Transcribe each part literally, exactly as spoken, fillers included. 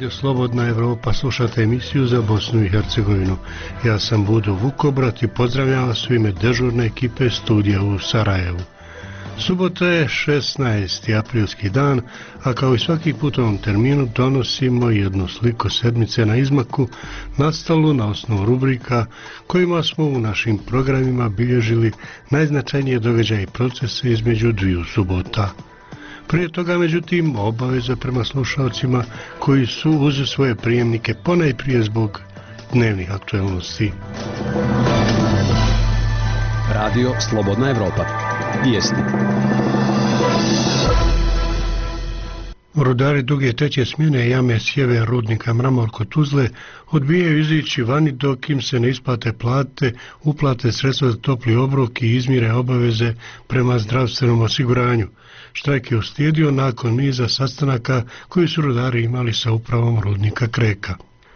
Radio Slobodna Evropa, slušate emisiju za Bosnu i Hercegovinu. Ja sam Budo Vukobrat i pozdravljam vas u ime dežurne ekipe studija u Sarajevu. Subota je šesnaesti aprilski dan, a kao i svaki put u ovom terminu donosimo jednu sliku sedmice na izmaku, nastalu na osnovu rubrika kojima smo u našim programima bilježili najznačajnije događaje i procese između dviju subota. Prije toga, međutim, obaveza prema slušalcima koji su uz svoje prijemnike ponajprije zbog dnevnih aktualnosti. Radio Slobodna Evropa. Vijesti. Rudari druge treće smjene jame Sjever rudnika Mramor kod Tuzle odbijaju izići vani dok im se ne isplate plate, uplate sredstva za topli obrok i izmire obaveze prema zdravstvenom osiguranju. Štrajk je uslijedio nakon niza sastanaka koji su rudari imali sa upravom rudnika Kreka.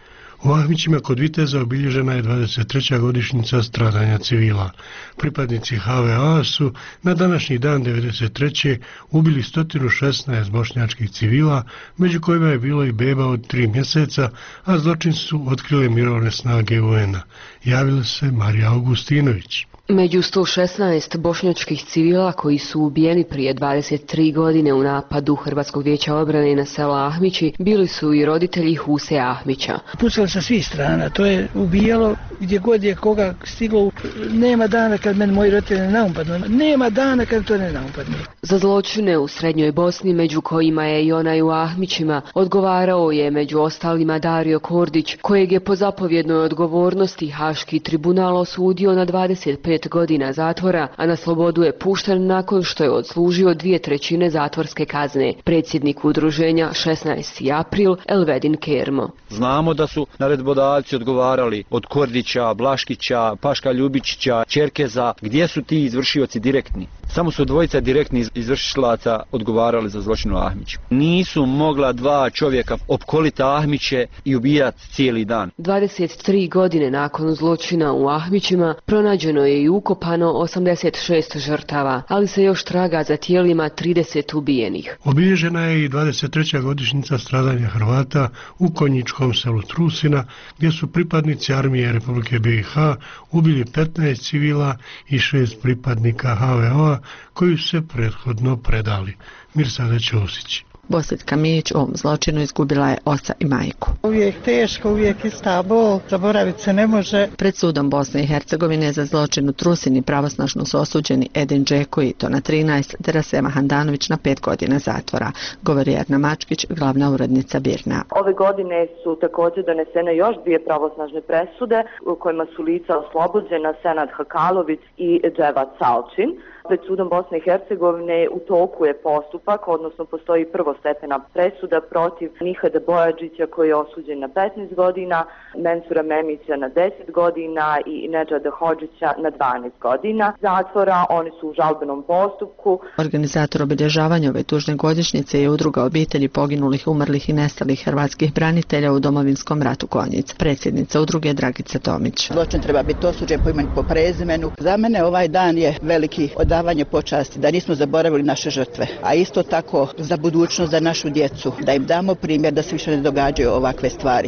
U Ahmićima kod Viteza obilježena je dvadeset treća godišnjica stradanja civila. Pripadnici H V A su na današnji dan devedeset treće ubili sto šesnaest bošnjačkih civila, među kojima je bilo i beba od tri mjeseca, a zločin su otkrile mirovne snage U N-a. Javila se Marija Augustinović. Među sto šesnaest bošnjačkih civila koji su ubijeni prije dvadeset tri godine u napadu Hrvatskog vijeća obrane na selo Ahmići bili su i roditelji Huse Ahmića. Pucalo sa svih strana, to je ubijalo gdje god je koga stiglo. Nema dana kad meni moji roditelji ne naupadnu, nema dana kad to ne naupadnu. Za zločine u Srednjoj Bosni, među kojima je i onaj u Ahmićima, odgovarao je među ostalima Dario Kordić, kojeg je po zapovjednoj odgovornosti Haški tribunal osudio na dvadeset pet godina zatvora, a na slobodu je pušten nakon što je odslužio dvije trećine zatvorske kazne. Predsjednik udruženja šesnaesti april Elvedin Kermo. Znamo da su naredbodavci odgovarali od Kordića, Blaškića, Paška Ljubičića, Čerkeza. Gdje su ti izvršioci direktni? Samo su dvojica direktnih izvršilaca odgovarali za zločin u Ahmiću. Nisu mogla dva čovjeka opkoliti Ahmiće i ubijati cijeli dan. dvadeset tri godine nakon zločina u Ahmićima pronađeno je i ukopano osamdeset šest žrtava, ali se još traga za tijelima trideset ubijenih. Obilježena je i dvadeset treća godišnjica stradanja Hrvata u konjičkom selu Trusina, gdje su pripadnici armije Republike B i H ubili petnaest civila i šest pripadnika H V O-a koji su se prethodno predali. Mirsada Ćosić. Bosiljka Mijić u ovom zločinu izgubila je oca i majku. Uvijek teško, uvijek ista bol, zaboraviti se ne može. Pred sudom Bosne i Hercegovine za zločin u Trusini pravosnažno su osuđeni Edin Džeko i to na trinaest, te Rasema Handanović na pet godina zatvora, govori Erna Mačkić, glavna urednica Birna. Ove godine su također donesene još dvije pravosnažne presude u kojima su lica oslobođena Senad Hakalović i Dževat Salčin. Pred sudom Bosne i Hercegovine u toku je postupak, odnosno postoji prvostepena presuda protiv Nihada Bojađića koji je osuđen na petnaest godina, Mensura Memića na deset godina i Nedžada Hodžića na dvanaest godina zatvora. Oni su u žalbenom postupku. Organizator obilježavanja ove tužne godišnjice je udruga obitelji poginulih, umrlih i nestalih hrvatskih branitelja u Domovinskom ratu Konjic. Predsjednica udruge Dragica Tomić. Zločin treba biti osuđen po imenu, po prezimenu. Za mene ovaj dan je veliki odavanje počasti, da nismo zaboravili naše žrtve, a isto tako za budućnost, za našu djecu, da im damo primjer da se više ne događaju ovakve stvari.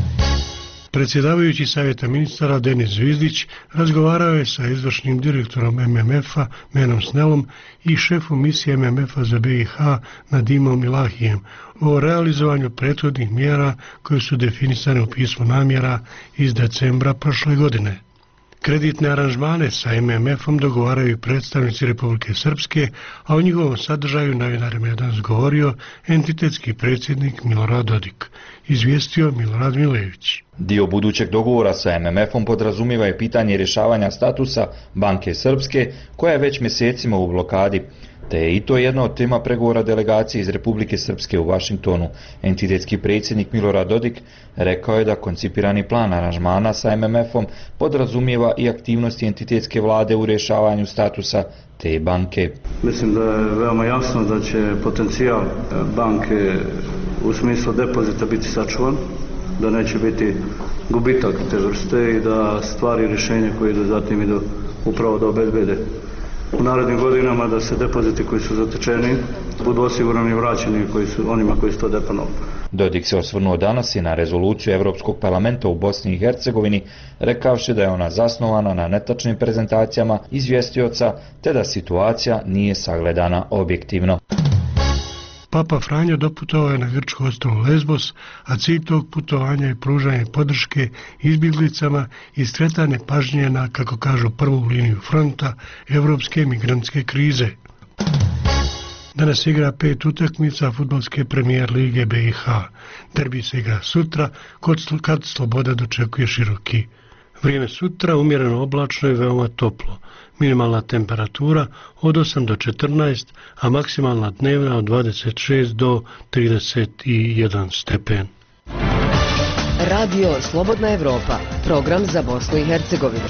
Predsjedavajući savjeta ministara Denis Zvizdić razgovarao je sa izvršnim direktorom M M F-a Menom Snelom i šefom misije M M F-a za B i H Nadimom Ilahijem o realizovanju prethodnih mjera koje su definisane u pismu namjera iz decembra prošle godine. Kreditne aranžmane sa M M F-om dogovaraju predstavnici Republike Srpske, a o njihovom sadržaju novinarima je danas govorio entitetski predsjednik Milorad Dodik, izvijestio Milorad Milević. Dio budućeg dogovora sa M M F-om podrazumiva je pitanje rješavanja statusa Banke Srpske, koja je već mjesecima u blokadi, te je i to jedna od tema pregovora delegacije iz Republike Srpske u Vašingtonu. Entitetski predsjednik Milorad Dodik rekao je da koncipirani plan aranžmana sa M M F-om podrazumijeva i aktivnosti entitetske vlade u rješavanju statusa te banke. Mislim da je veoma jasno da će potencijal banke u smislu depozita biti sačuvan, da neće biti gubitak te vrste i da stvari rješenja koje idu zatim idu upravo da obezbede u narednim godinama da se depoziti koji su zatečeni budu osigurani i vraćeni koji su, onima koji su to deponovali. Dodik se osvrnuo danas i na rezoluciju Europskog parlamenta u Bosni i Hercegovini, rekavši da je ona zasnovana na netačnim prezentacijama izvjestioca, te da situacija nije sagledana objektivno. Papa Franjo doputovao je na grčko ostrvo Lesbos, a cilj tog putovanja je pružanje podrške izbjeglicama i skretanje pažnje na, kako kažu, prvu liniju fronta evropske migrantske krize. Danas igra pet utakmica fudbalske premijer lige B i H. Derbi se igra sutra, kad Sloboda dočekuje Široki. Vrijeme sutra umjereno oblačno i veoma toplo. Minimalna temperatura od osam do četrnaest, a maksimalna dnevna od dvadeset šest do trideset jedan stepen. Radio Slobodna Evropa, program za Bosnu i Hercegovinu.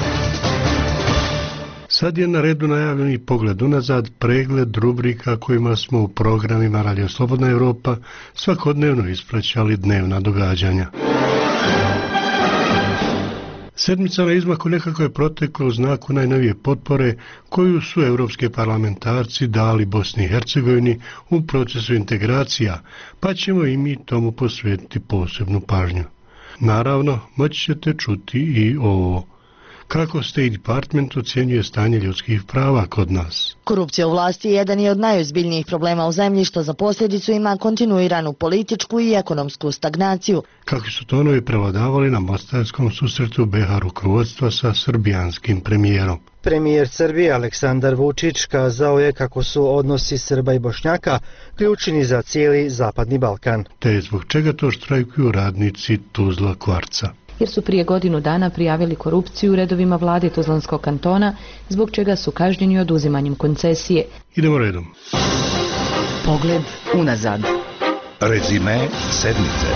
Sad je na redu najavljeni pogled unazad, pregled rubrika kojima smo u programima Radio Slobodna Evropa svakodnevno ispraćali dnevna događanja. Sedmica na izmaku nekako je protekla u znaku najnovije potpore koju su evropske parlamentarci dali Bosni i Hercegovini u procesu integracija, pa ćemo i mi tomu posvetiti posebnu pažnju. Naravno, moći ćete čuti i ovo. Kako State Department ocjenjuje stanje ljudskih prava kod nas? Korupcija u vlasti jedan je od najozbiljnijih problema u zemlji, što za posljedicu ima kontinuiranu političku i ekonomsku stagnaciju. Kakvi su tonovi prevladavali na mostarskom susretu B iH rukovodstva sa srbijanskim premijerom? Premijer Srbije Aleksandar Vučić kazao je kako su odnosi Srba i Bošnjaka ključni za cijeli Zapadni Balkan. Te zbog čega to štrajkuju radnici Tuzla Kvarca? Jer su prije godinu dana prijavili korupciju u redovima vlade Tuzlanskog kantona, zbog čega su kažnjeni oduzimanjem koncesije. Idemo redom. Pogled unazad. Rezime sedmice.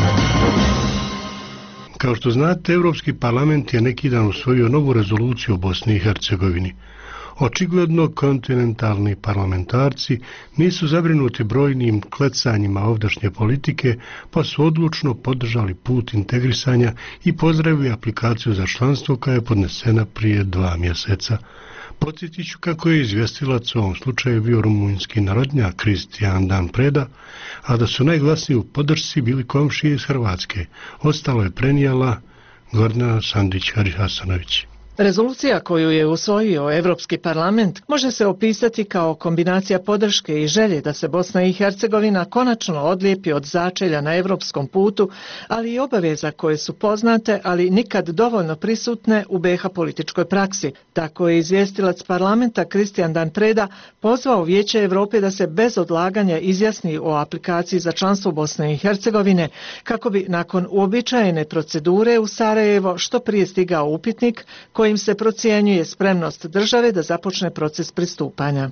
Kao što znate, Europski parlament je neki dan usvojio novu rezoluciju o Bosni i Hercegovini. Očigledno kontinentalni parlamentarci nisu zabrinuti brojnim klecanjima ovdašnje politike, pa su odlučno podržali put integrisanja i pozdravili aplikaciju za članstvo koja je podnesena prije dva mjeseca. Podsjetit ću kako je izvjestilac u ovom slučaju bio rumunjski narodnjak Kristijan Dan Preda, a da su najglasniji u podršci bili komšije iz Hrvatske. Ostalo je prenijela Gordana Sandić-Hasanović. Rezolucija koju je usvojio Europski parlament može se opisati kao kombinacija podrške i želje da se Bosna i Hercegovina konačno odlijepi od začelja na europskom putu, ali i obaveza koje su poznate, ali nikad dovoljno prisutne u B iH političkoj praksi. Tako je izvjestilac parlamenta Kristijan Dan Preda pozvao Vijeće Europe da se bez odlaganja izjasni o aplikaciji za članstvo Bosne i Hercegovine, kako bi nakon uobičajene procedure u Sarajevo što prije stigao upitnik kojim se procjenjuje spremnost države da započne proces pristupanja.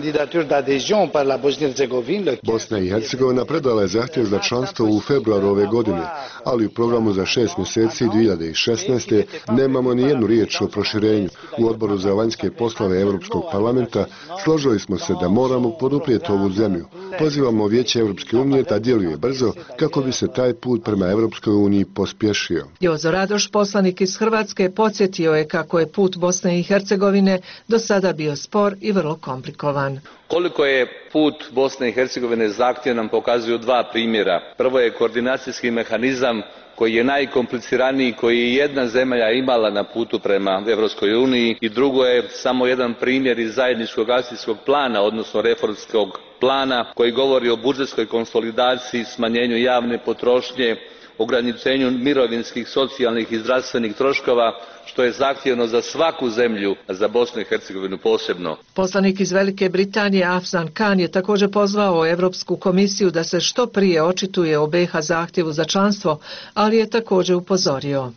Bosna i Hercegovina predala je zahtjev za članstvo u februaru ove godine, ali u programu za šest mjeseci dvije hiljade šesnaeste. nemamo ni jednu riječ o proširenju. U odboru za vanjske poslove Europskog parlamenta složili smo se da moramo poduprijeti ovu zemlju. Pozivamo Vijeće Europske unije da djeluje brzo kako bi se taj put prema Europskoj uniji pospješio. Jozo Radoš, poslanik iz Hrvatske, podsjetio je kako je put Bosne i Hercegovine do sada bio spor i vrlo komplikovan. Koliko je put Bosne i Hercegovine zahtjevan pokazuju dva primjera. Prvo je koordinacijski mehanizam koji je najkompliciraniji koji je jedna zemlja imala na putu prema Europskoj uniji, i drugo je samo jedan primjer iz zajedničkog akcijskog plana, odnosno reformskog plana, koji govori o budžetskoj konsolidaciji, smanjenju javne potrošnje, ograničenju mirovinskih, socijalnih i zdravstvenih troškova, što je zahtjevno za svaku zemlju, a za Bosnu i Hercegovinu posebno. Poslanik iz Velike Britanije Afzan Khan je također pozvao Europsku komisiju da se što prije očituje o B iH zahtjevu za članstvo, ali je također upozorio.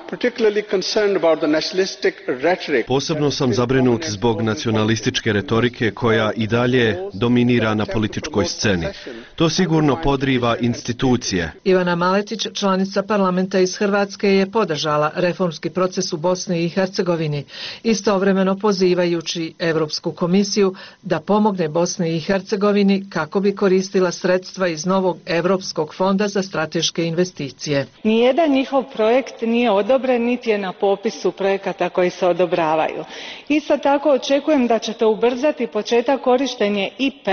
Posebno sam zabrinut zbog nacionalističke retorike koja i dalje dominira na političkoj sceni. To sigurno podriva institucije. Ivana Maletić, članica parlamenta iz Hrvatske, je podržala reformski proces u Bosni i Hercegovini, istovremeno pozivajući Europsku komisiju da pomogne Bosni i Hercegovini kako bi koristila sredstva iz novog Europskog fonda za strateške investicije. Nijedan njihov projekt nije odobren, niti je na popisu projekata koji se odobravaju. Isto tako očekujem da ćete ubrzati početak korištenja I P E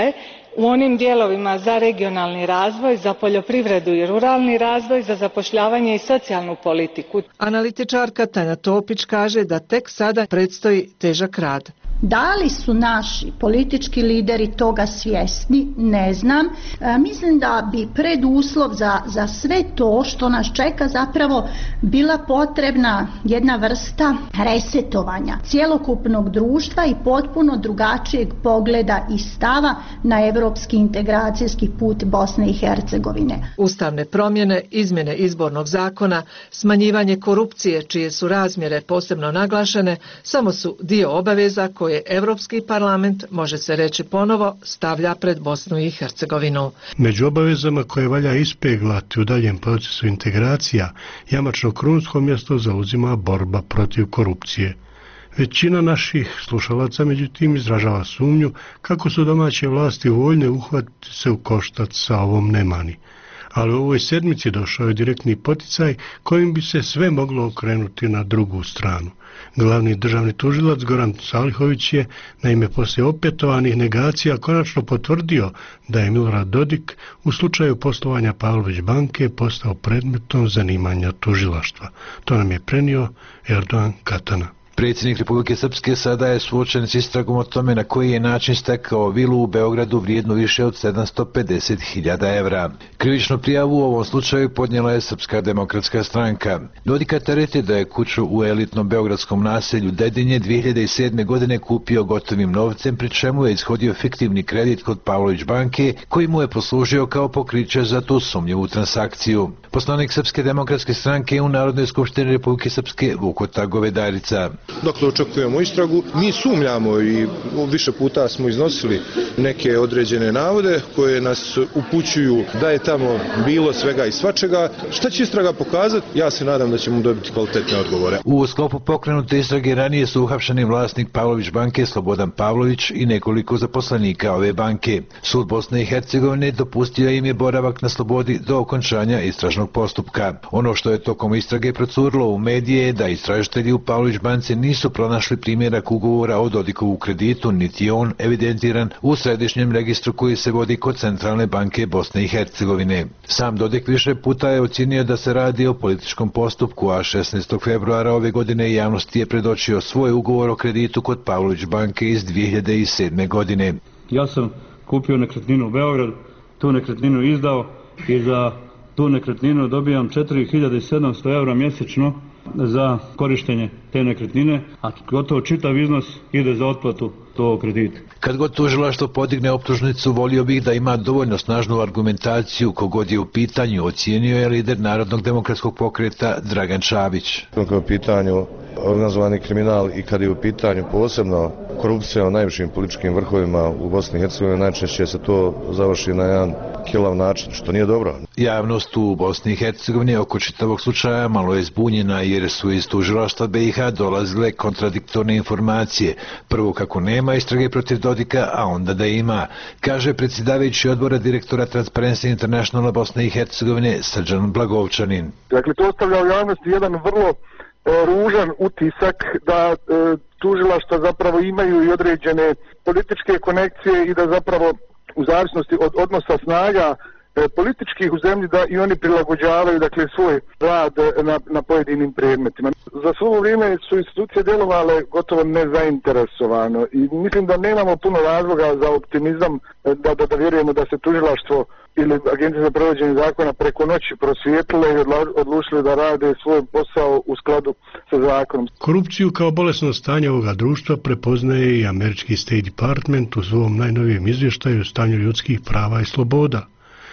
u onim dijelovima za regionalni razvoj, za poljoprivredu i ruralni razvoj, za zapošljavanje i socijalnu politiku. Analitičarka Tanja Topić kaže da tek sada predstoji težak rad. Da li su naši politički lideri toga svjesni, ne znam. E, mislim da bi preduslov za, za sve to što nas čeka zapravo bila potrebna jedna vrsta resetovanja cjelokupnog društva i potpuno drugačijeg pogleda i stava na europski integracijski put Bosne i Hercegovine. Ustavne promjene, izmjene izbornog zakona, smanjivanje korupcije čije su razmjere posebno naglašene, samo su dio obaveza koje Europski parlament, može se reći ponovo, stavlja pred Bosnu i Hercegovinu. Među obavezama koje valja ispeglati u daljem procesu integracija, jamačno krunsko mjesto zauzima borba protiv korupcije. Većina naših slušalaca međutim izražava sumnju kako su domaće vlasti voljne uhvatiti se u koštac sa ovom nemani. Ali u ovoj sedmici došao je direktni poticaj kojim bi se sve moglo okrenuti na drugu stranu. Glavni državni tužilac Goran Salihović je, naime, poslije opetovanih negacija konačno potvrdio da je Milorad Dodik u slučaju poslovanja Pavlović banke postao predmetom zanimanja tužilaštva. To nam je prenio Erdogan Katana. Predsjednik Republike Srpske sada je suočen s istragom o tome na koji je način stekao vilu u Beogradu vrijednu više od sedamsto pedeset hiljada evra. Krivičnu prijavu u ovom slučaju podnijela je Srpska demokratska stranka. Dodika tereti da je kuću u elitnom beogradskom naselju Dedinje dvije hiljade sedme. godine kupio gotovim novcem, pri čemu je ishodio fiktivni kredit kod Pavlović banke, koji mu je poslužio kao pokriće za tu sumnjivu transakciju. Poslanik Srpske demokratske stranke u Narodnoj skupštini Republike Srpske Vukota Govedarica. Dokle očekujemo istragu, mi sumnjamo i više puta smo iznosili neke određene navode koje nas upućuju da je tamo bilo svega i svačega. Šta će istraga pokazati? Ja se nadam da ćemo dobiti kvalitetne odgovore. U sklopu pokrenute istrage ranije su uhapšeni vlasnik Pavlović banke Slobodan Pavlović i nekoliko zaposlenika ove banke. Sud Bosne i Hercegovine dopustio im je boravak na slobodi do okončanja istražnog postupka. Ono što je tokom istrage procurilo u medije je da istražitelji u Pavlović banci nisu pronašli primjerak ugovora o Dodikovu kreditu, niti je on evidentiran u središnjem registru koji se vodi kod Centralne banke Bosne i Hercegovine. Sam Dodik više puta je ocjenio da se radi o političkom postupku, a šesnaestog februara ove godine javnosti je predočio svoj ugovor o kreditu kod Pavlović banke iz dvije hiljade sedme. godine. Ja sam kupio nekretninu u Beogradu, tu nekretninu izdao i za tu nekretninu dobijam četiri hiljade sedamsto evra mjesečno za korištenje te nekretnine, a gotovo čitav iznos ide za otplatu tog kredita. Kad god tužilaštvo podigne optužnicu, volio bih da ima dovoljno snažnu argumentaciju kogod je u pitanju, ocijenio je lider Narodnog demokratskog pokreta Dragan Čabić. Kad je u pitanju organizovani kriminal i kad je u pitanju posebno korupcija u najvišim političkim vrhovima u Bosni i Hercegovini, najčešće se to završi na jedan kilav način, što nije dobro. Javnost u Bosni i Hercegovini oko čitavog slučaja malo je zbunjena jer su iz tužilaštva B i H dolazile kontradiktorne informacije. Prvo kako nema istrage protiv Dodika, a onda da ima, kaže predsjedavajući odbora direktora Transparency Internationala Bosne i Hercegovine Srđan Blagovčanin. Dakle, to ostavlja u javnosti jedan vrlo e, ružan utisak da e, tužilaštva zapravo imaju i određene političke konekcije i da zapravo u zavisnosti od odnosa snaga e, političkih u zemlji da i oni prilagođavaju dakle svoj rad na, na pojedinim predmetima. Za svo vrijeme su institucije djelovale gotovo nezainteresovano i mislim da nemamo puno razloga za optimizam da, da, da vjerujemo da se tužilaštvo ili Agencija za provođenje zakona preko noći prosvijetlile i odlučili da rade svoj posao u skladu sa zakonom. Korupciju kao bolesno stanje ovoga društva prepoznaje i američki State Department u svom najnovijem izvještaju o stanju ljudskih prava i sloboda.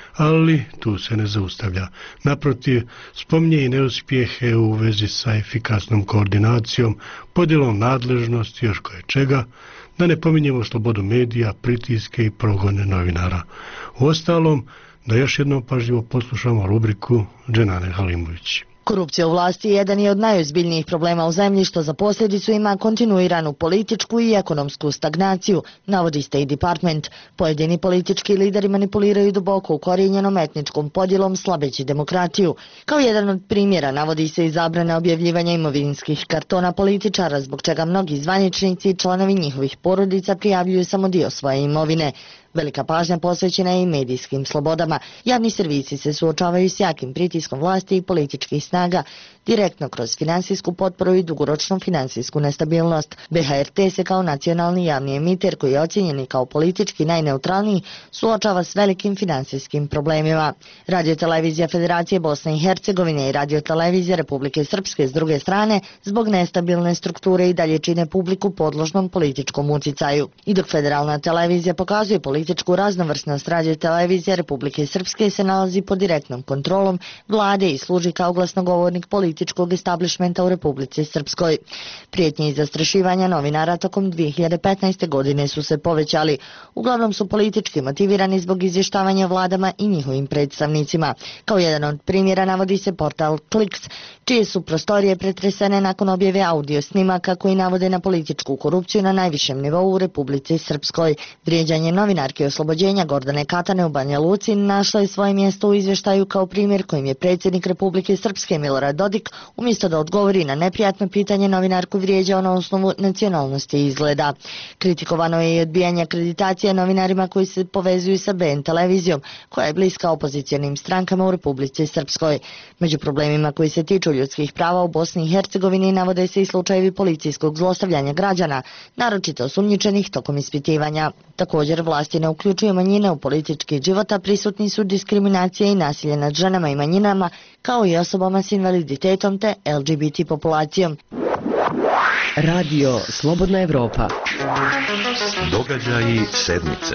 Ali tu se ne zaustavlja. Naprotiv, spominje i neuspjehe u vezi sa efikasnom koordinacijom, podjelom nadležnosti, još koje čega, da ne pominjemo slobodu medija, pritiske i progone novinara. Uostalom, da još jednom pažljivo poslušamo rubriku Dženane Halimović. Korupcija u vlasti jedan je od najozbiljnijih problema u zemlji što za posljedicu ima kontinuiranu političku i ekonomsku stagnaciju, navodi State Department. Pojedini politički lideri manipuliraju duboko ukorijenjenom etničkom podjelom slabeći demokratiju. Kao jedan od primjera navodi se i zabrana objavljivanja imovinskih kartona političara, zbog čega mnogi zvaničnici i članovi njihovih porodica prijavljuju samo dio svoje imovine. Velika pažnja posvećena je i medijskim slobodama. Javni servisi se suočavaju s jakim pritiskom vlasti i političkih snaga, direktno kroz finansijsku potporu i dugoročnu finansijsku nestabilnost. B H R T se kao nacionalni javni emiter, koji je ocjenjen kao politički najneutralniji, suočava s velikim finansijskim problemima. Radiotelevizija Federacije Bosne i Hercegovine i Radiotelevizija Republike Srpske s druge strane, zbog nestabilne strukture i dalje čine publiku podložnom političkom uticaju. I dok federalna televizija pokazuje političku raznovrsnost, Radiotelevizija Republike Srpske se nalazi pod direktnom kontrolom vlade i služi kao glasnogovornik političkog establishmenta u Republici Srpskoj. Prijetnje i zastrašivanja novinara tokom dvije hiljade petnaeste. godine su se povećali. Uglavnom su politički motivirani zbog izvještavanja vladama i njihovim predstavnicima. Kao jedan od primjera navodi se portal Kliks, čije su prostorije pretresene nakon objave audio snimaka koji navode na političku korupciju na najvišem nivou u Republici Srpskoj. Vrijeđanje novinarke oslobođenja Gordane Katane u Banja Luci našlo je svoje mjesto u izvještaju kao primjer kojim je predsjednik Republike Srpske Milorad Dodik, umjesto da odgovori na neprijatno pitanje, novinarku vrijeđao na osnovu nacionalnosti i izgleda. Kritikovano je i odbijanje akreditacije novinarima koji se povezuju sa B N televizijom, koja je bliska opozicionim strankama u Republici Srpskoj. Među problemima koji se tiču ljudskih prava u Bosni i Hercegovini navode se i slučajevi policijskog zlostavljanja građana, naročito osumnjičenih tokom ispitivanja. Također, vlasti ne uključuju manjine u politički život, a prisutni su diskriminacija i nasilje nad ženama i manjinama, kao i osobama s invaliditetom te L G B T populacijom. Radio Slobodna Evropa. Događaji sedmice.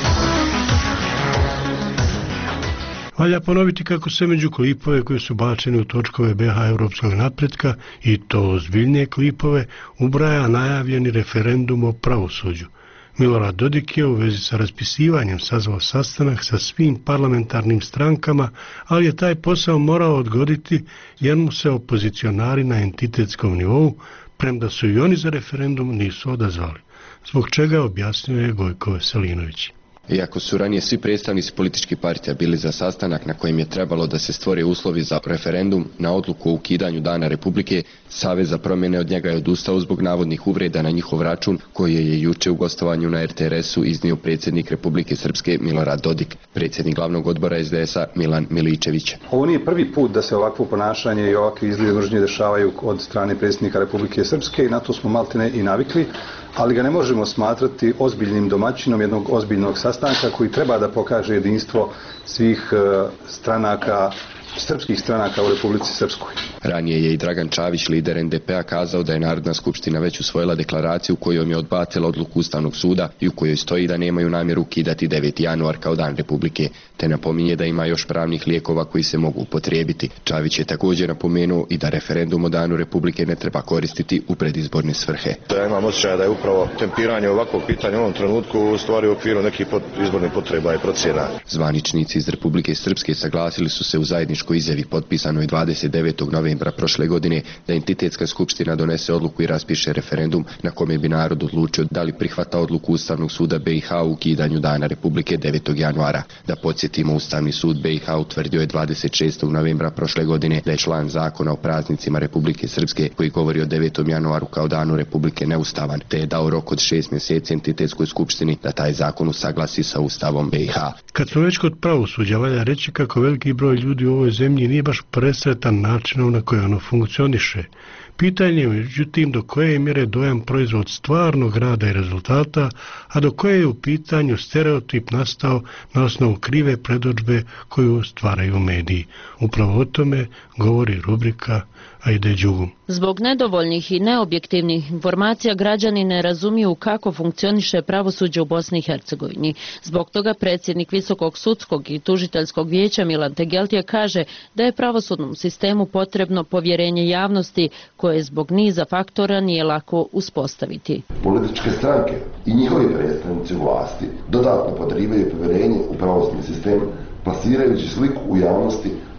Valja ponoviti kako se među klipove koji su bačeni u točkove B H europskog napretka, i to ozbiljnije klipove, ubraja najavljeni referendum o pravosuđu. Milorad Dodik je u vezi sa raspisivanjem sazvao sastanak sa svim parlamentarnim strankama, ali je taj posao morao odgoditi jer mu se opozicionari na entitetskom nivou, premda su i oni za referendum, nisu odazvali. Zbog čega objasnio je Gojko Veselinović. Iako su ranije svi predstavnici političkih partija bili za sastanak na kojem je trebalo da se stvore uslovi za referendum na odluku o ukidanju Dana Republike, Savez za promjene od njega je odustao zbog navodnih uvreda na njihov račun koje je juče u gostovanju na R T R S-u iznio predsjednik Republike Srpske Milorad Dodik, predsjednik glavnog odbora S D S-a Milan Miličević. Ovo nije prvi put da se ovakvo ponašanje i ovakve izlive mržnje dešavaju od strane predsjednika Republike Srpske i na to smo maltene i navikli, ali ga ne možemo smatrati ozbiljnim domaćinom jednog ozbiljnog sastanka koji treba da pokaže jedinstvo svih stranaka, srpskih stranaka u Republici Srpskoj. Ranije je i Dragan Čavić, lider N D P-a, kazao da je Narodna skupština već usvojila deklaraciju kojom je odbacila odluku Ustavnog suda i u kojoj stoji da nemaju namjeru ukidati deveti januar kao Dan Republike, te napominje da ima još pravnih lijekova koji se mogu upotrijebiti. Čavić je također napomenuo i da referendum o Danu Republike ne treba koristiti u predizborne svrhe. Ja imam osjećaj da je upravo tempiranje ovakvog pitanja u ovom trenutku u stvari u okviru nekih izbornih potreba i procjena. Zvaničnici iz Republike Srpske saglasili su se u zajedničkoj izjavi potpisanoj dvadeset devetog novembra prošle godine da entitetska skupština donese odluku i raspiše referendum na kome bi narod odlučio da li prihvata odluku Ustavnog suda B i H u ukidanju Dana Republike devetog januara. Da podsjetimo, Ustavni sud B i H utvrdio je dvadeset šestog novembra prošle godine da je član zakona o praznicima Republike Srpske koji govori o devetom januaru kao Danu Republike neustavan, te je dao rok od šest mjeseci entitetskoj skupštini da taj zakon usaglasi sa Ustavom B i H. Kad smo već kod pravosuđa, valja reći kako veliki broj ljudi u ovoj zemlji nije baš presretan načinom na koji ono funkcioniše. Pitanje je međutim do koje je mjere dojam proizvod stvarnog rada i rezultata, a do koje je u pitanju stereotip nastao na osnovu krive predodžbe koju stvaraju mediji. Upravo o tome govori rubrika Ajde Đugum. Zbog nedovoljnih i neobjektivnih informacija građani ne razumiju kako funkcioniše pravosuđe u Bosni i Hercegovini. Zbog toga predsjednik Visokog sudskog i tužiteljskog vijeća Milan Tegeltije kaže da je pravosudnom sistemu potrebno povjerenje javnosti koje zbog niza faktora nije lako uspostaviti. Političke stranke i njihovi predstavnici vlasti dodatno podrivaju povjerenje u pravosudni sistem, plasirajući sliku u javnosti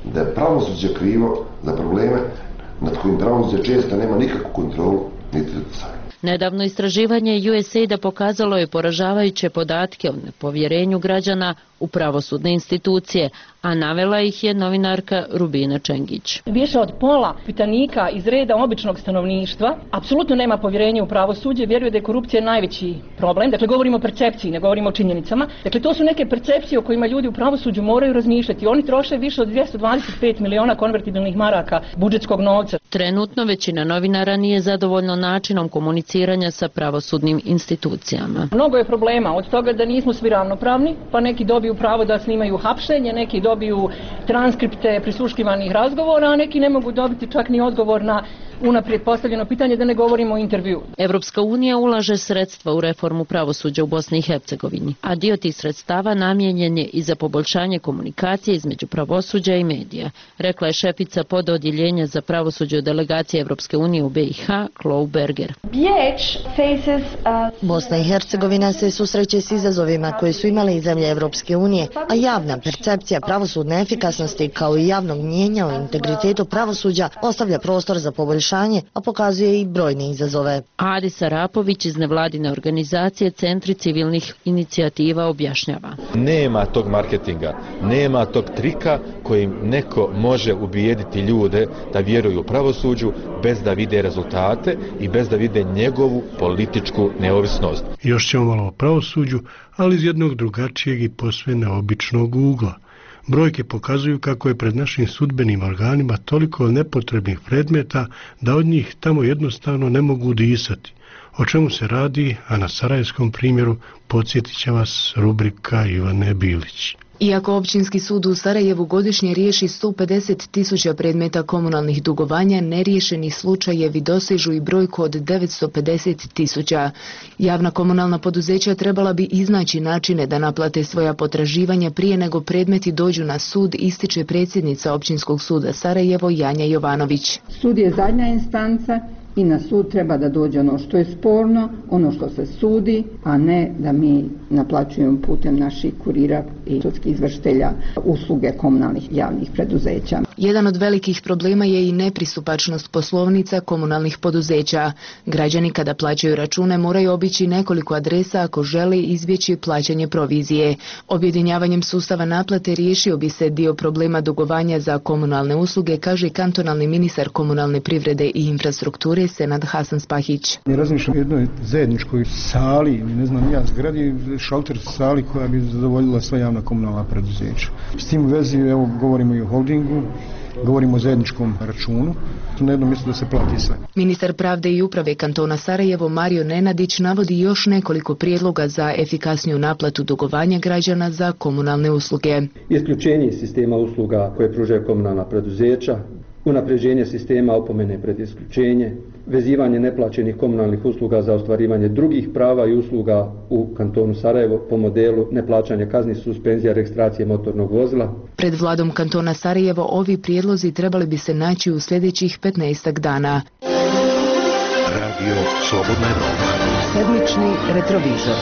da je pravosuđe krivo za probleme nad kojim pravosuđe često nema nikakvu kontrolu niti utjecaj. Nedavno istraživanje U S A I D-a pokazalo je poražavajuće podatke o nepovjerenju građana u pravosudne institucije, a navela ih je novinarka Rubina Čengić. Više od pola pitanika iz reda običnog stanovništva apsolutno nema povjerenja u pravosuđe, vjeruje da je korupcija najveći problem. Dakle, govorimo o percepciji, ne govorimo o činjenicama. Dakle, to su neke percepcije o kojima ljudi u pravosuđu moraju razmišljati. Oni troše više od dvjesto dvadeset pet miliona konvertibilnih maraka budžetskog novca. Trenutno većina novinara nije zadovoljno načinom komuniciranja sa pravosudnim institucijama. Mnogo je problema, od toga da nismo svi ravnopravni, pa neki dobiju pravo da snimaju hapšenje, neki dobiju transkripte prisluškivanih razgovora, a neki ne mogu dobiti čak ni odgovor na unaprijed postavljeno pitanje, da ne govorimo o intervju. Evropska unija ulaže sredstva u reformu pravosuđa u Bosni i Hercegovini, a dio tih sredstava namijenjen je i za poboljšanje komunikacije između pravosuđa i medija, rekla je šefica pododjeljenja za pravosuđe u delegaciji Evropske unije u B i H, Chloe Berger. Bosna i Hercegovina se susreće s izazovima koje su imale i zemlje Evropske unije, a javna percepcija pravosudne efikasnosti kao i javnog mnijenja o integritetu pravosuđa ostavlja prostor za poboljšanje, a pokazuje i brojne izazove. Adis Arapović iz nevladine organizacije Centri civilnih inicijativa objašnjava. Nema tog marketinga, nema tog trika kojim neko može ubijediti ljude da vjeruju u pravosuđu bez da vide rezultate i bez da vide njegovu političku neovisnost. Još ćemo malo o pravosuđu, ali iz jednog drugačijeg i posve neobičnog ugla. Brojke pokazuju kako je pred našim sudbenim organima toliko nepotrebnih predmeta da od njih tamo jednostavno ne mogu disati. O čemu se radi, a na sarajevskom primjeru podsjetit će vas rubrika Ivane Bilić. Iako Općinski sud u Sarajevu godišnje riješi sto pedeset tisuća predmeta komunalnih dugovanja, neriješeni slučajevi dosežu i brojku od devetsto pedeset tisuća. Javna komunalna poduzeća trebala bi iznaći načine da naplate svoja potraživanja prije nego predmeti dođu na sud, ističe predsjednica Općinskog suda Sarajevo Janja Jovanović. Sud je zadnja instanca i na sud treba da dođe ono što je sporno, ono što se sudi, a ne da mi naplaćujemo putem naših kurira i sudskih izvršitelja usluge komunalnih javnih preduzeća. Jedan od velikih problema je i nepristupačnost poslovnica komunalnih poduzeća. Građani kada plaćaju račune moraju obići nekoliko adresa ako žele izbjeći plaćanje provizije. Objedinjavanjem sustava naplate riješio bi se dio problema dugovanja za komunalne usluge, kaže kantonalni ministar komunalne privrede i infrastrukture Senad Hasan Spahić. Ne razmišljam o jednoj zajedničkoj sali, ne znam ja, zgradi, šalter sali koja bi zadovoljila sva javna komunalna preduzeća. S tim u vezi, evo, govorimo i o holdingu, govorimo o zajedničkom računu, na jednom mjestu da se plati sve. Ministar pravde i uprave kantona Sarajevo Mario Nenadić navodi još nekoliko prijedloga za efikasniju naplatu dugovanja građana za komunalne usluge. Isključenje sistema usluga koje pružaju komunalna preduzeća, unapređenje sistema opomene pred isključenje, vezivanje neplaćenih komunalnih usluga za ostvarivanje drugih prava i usluga u kantonu Sarajevo po modelu neplaćanja kazni, suspenzija registracije motornog vozila. Pred vladom kantona Sarajevo ovi prijedlozi trebali bi se naći u sljedećih petnaestak dana. Radio Slobodna Evropa. Sedmični retrovizor.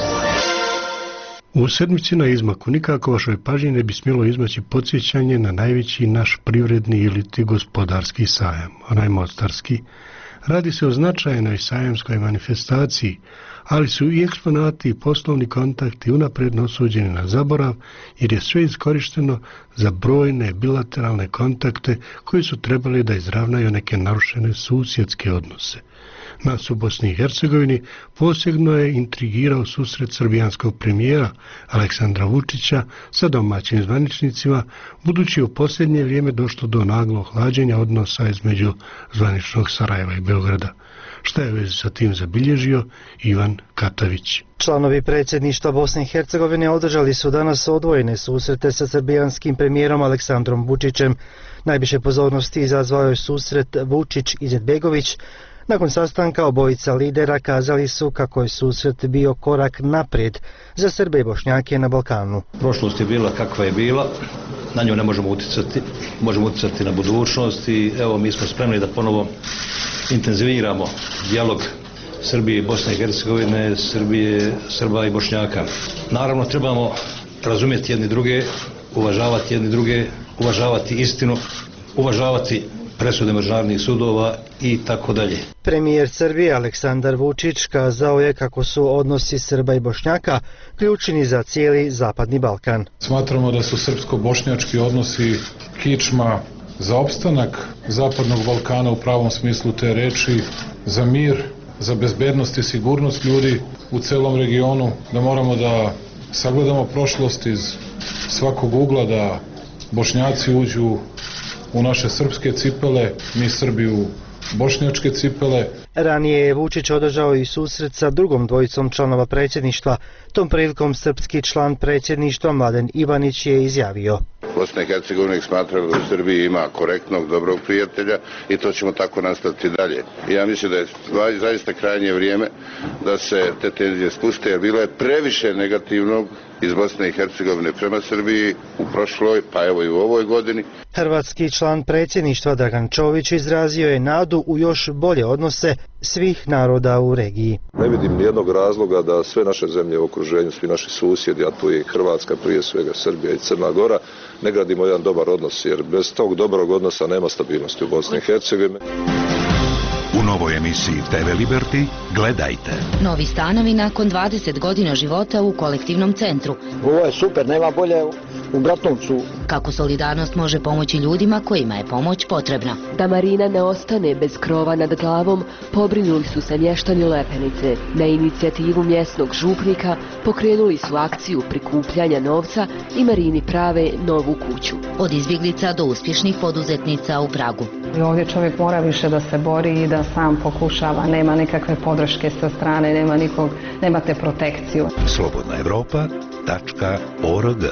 U sedmici na izmaku nikako vašoj pažnji ne bi smjelo izmaći podsjećanje na najveći naš privredni ili ti gospodarski sajam, onaj mostarski. Radi se o značajnoj sajamskoj manifestaciji, ali su i eksponati i poslovni kontakti unapredno osuđeni na zaborav jer je sve iskorišteno za brojne bilateralne kontakte koji su trebali da izravnaju neke narušene susjedske odnose. Nas u Bosni i Hercegovini posebno je intrigirao susret srbijanskog premijera Aleksandra Vučića sa domaćim zvaničnicima, budući u posljednje vrijeme došlo do naglog hlađenja odnosa između zvaničnog Sarajeva i Beograda. Šta je vezi sa tim zabilježio Ivan Katavić? Članovi predsjedništva Bosne i Hercegovine održali su danas odvojene susrete sa srbijanskim premijerom Aleksandrom Vučićem. Najviše pozornosti izazvao je susret Vučić-Izetbegović. Nakon sastanka obojica lidera kazali su kako je susret bio korak naprijed za Srbe i Bošnjake na Balkanu. Prošlost je bila kakva je bila, na nju ne možemo utjecati, možemo utjecati na budućnost i evo mi smo spremni da ponovo intenziviramo dijalog Srbije i Bosne i Hercegovine, Srbije, Srba i Bošnjaka. Naravno trebamo razumjeti jedni druge, uvažavati jedni druge, uvažavati istinu, uvažavati presude međunarodnih sudova i tako dalje. Premijer Srbije Aleksandar Vučić kazao je kako su odnosi Srba i Bošnjaka ključni za cijeli Zapadni Balkan. Smatramo da su srpsko-bošnjački odnosi kičma za opstanak Zapadnog Balkana u pravom smislu te reči, za mir, za bezbednost i sigurnost ljudi u celom regionu, da moramo da sagledamo prošlost iz svakog ugla, da Bošnjaci uđu u naše srpske cipele, mi Srbi u bošnjačke cipele. Ranije je Vučić održao i susret sa drugom dvojicom članova predsjedništva. Tom prilikom srpski član predsjedništva Mladen Ivanić je izjavio: Bosna i Hercegovina smatrala da u Srbiji ima korektnog, dobrog prijatelja i to ćemo tako nastaviti dalje. Ja mislim da je zaista krajnje vrijeme da se te tenzije spuste, jer bilo je previše negativnog iz Bosne i Hercegovine prema Srbiji u prošloj, pa evo i u ovoj godini. Hrvatski član predsjedništva Dragan Čović izrazio je nadu u još bolje odnose svih naroda u regiji. Ne vidim nijednog razloga da sve naše zemlje u okruženju, svi naši susjedi, a tu je i Hrvatska, prije svega Srbija i Crna Gora, ne gradimo jedan dobar odnos, jer bez tog dobrog odnosa nema stabilnosti u Bosni i Hercegovini. U novoj emisiji te ve Liberty gledajte. Novi stanovi nakon dvadeset godina života u kolektivnom centru. Ovo je super, nema bolje u Bratovcu. Kako solidarnost može pomoći ljudima kojima je pomoć potrebna. Da Marina ne ostane bez krova nad glavom, pobrinuli su se mještani Lepenice. Na inicijativu mjesnog župnika pokrenuli su akciju prikupljanja novca i Marini prave novu kuću. Od izbjeglica do uspješnih poduzetnica u Pragu. I ovdje čovjek mora više da se bori i da sam pokušava, nema nikakve podrške sa strane, nema nikog, nemate protekciju. slobodna evropa tačka org.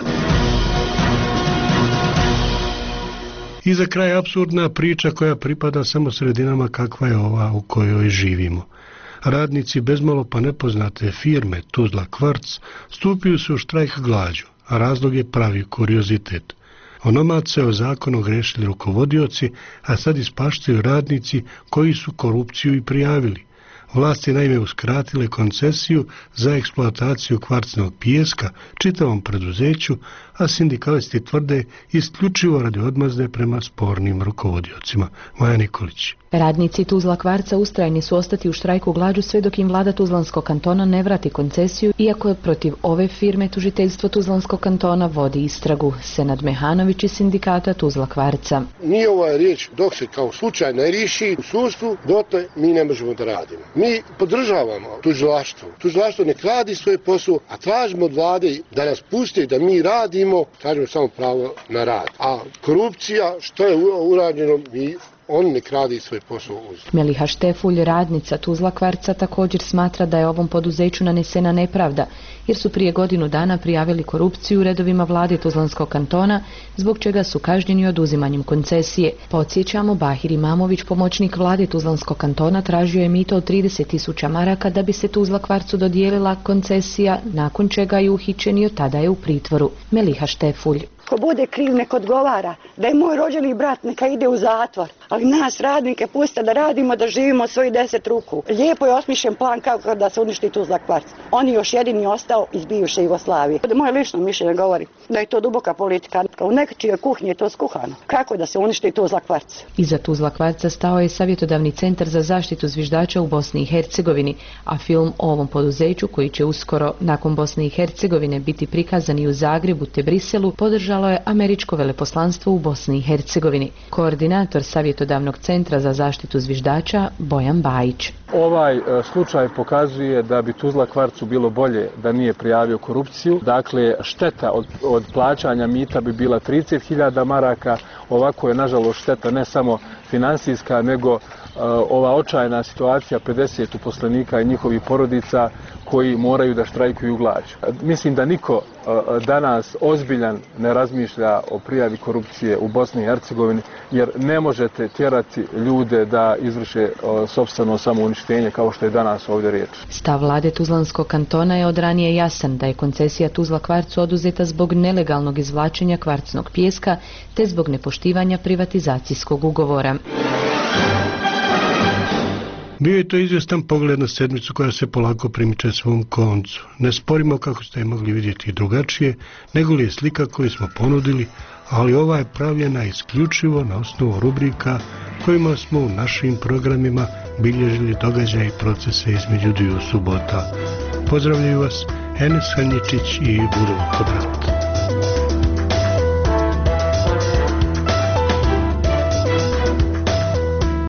I za kraj apsurdna priča koja pripada samo sredinama kakva je ova u kojoj živimo. Radnici bezmalo pa nepoznate firme Tuzla Kvarc stupio su u štrajk glađu, a razlog je pravi kuriozitet. Onomad se o zakon ogrešili rukovodioci, a sad ispaštaju radnici koji su korupciju i prijavili. Vlasti naime uskratile koncesiju za eksploataciju kvarcnog pijeska čitavom preduzeću, a sindikalisti tvrde isključivo radi odmazde prema spornim rukovodiocima. Maja Nikolić. Radnici Tuzla Kvarca ustrajni su ostati u štrajku glađu sve dok im vlada Tuzlanskog kantona ne vrati koncesiju, iako je protiv ove firme tužiteljstvo Tuzlanskog kantona vodi istragu. Senad Mehanović iz sindikata Tuzla Kvarca. Nije ova riječ dok se kao slučaj ne riješi u sudstvu, dotle mi ne možemo da radimo. Mi podržavamo tužilaštvo. Tužilaštvo nek radi svoj posao, a tražimo od vlade da nas puste da mi radimo, tražimo samo pravo na rad. A korupcija, što je urađeno, mi on nek radi svoj posao uz. Meliha Štefulj, radnica Tuzla Kvarca, također smatra da je ovom poduzeću nanesena nepravda, jer su prije godinu dana prijavili korupciju u redovima vlade Tuzlanskog kantona, zbog čega su kažnjeni oduzimanjem koncesije. Podsjećamo, Bahir Imamović, pomoćnik vlade Tuzlanskog kantona, tražio je mito od trideset tisuća maraka da bi se Tuzla Kvarcu dodijelila koncesija, nakon čega je uhićen i od tada je u pritvoru. Meliha Štefulj. Ko bude kriv nek odgovara, da je moj rođeni brat neka ide u zatvor, ali nas radnike puste da radimo, da živimo svoj deset ruku. Lijepo je osmišljen plan kako da se uništi Tuzla Kvarc. On je još jedini ostao iz bivše Jugoslavije. Moje lično mišljenje govori da je to duboka politika. U nečijoj kuhinji je to skuhano. Kako da se uništi Tuzla Kvarc? Iza Tuzla Kvarca stao je savjetodavni centar za zaštitu zviždača u Bosni i Hercegovini, a film o ovom poduzeću, koji će uskoro nakon Bosne i Hercegovine biti prikazan i u Zagrebu te Briselu, podržalo je američko veleposlanstvo u Bosni i Hercegovini. Koordinator savjetodavnog centra za zaštitu zviždača Bojan Bajić. Ovaj e, slučaj pokazuje da bi Tuzla Kvarcu bilo bolje da nije prijavio korupciju. Dakle, šteta od, od plaćanja mita bi bila trideset hiljada maraka. Ovako je nažalost šteta ne samo finansijska, nego e, ova očajna situacija pedeset uposlenika i njihovih porodica koji moraju da štrajkuju glađu. Mislim da niko e, danas ozbiljan ne razmišlja o prijavi korupcije u Bosni i Hercegovini, jer ne možete tjerati ljude da izvrše e, sopstveno samouništenje kao što je danas ovdje riječ. Stav vlade Tuzlanskog kantona je od ranije jasan, da je koncesija Tuzla Kvarcu oduzeta zbog nelegalnog izvlačenja kvarcnog pijeska te zbog nepoštivanja privatizacijskog ugovora. Bio je to izvjestan pogled na sedmicu koja se polako primiče svom koncu. Ne sporimo, kako ste mogli vidjeti, drugačije, nego li je slika koju smo ponudili, ali ova je pravljena isključivo na osnovu rubrika kojima smo u našim programima bilježili događaje i procese između dviju subota. Pozdravljaju vas Enes Hanjičić i Budov Kodrat.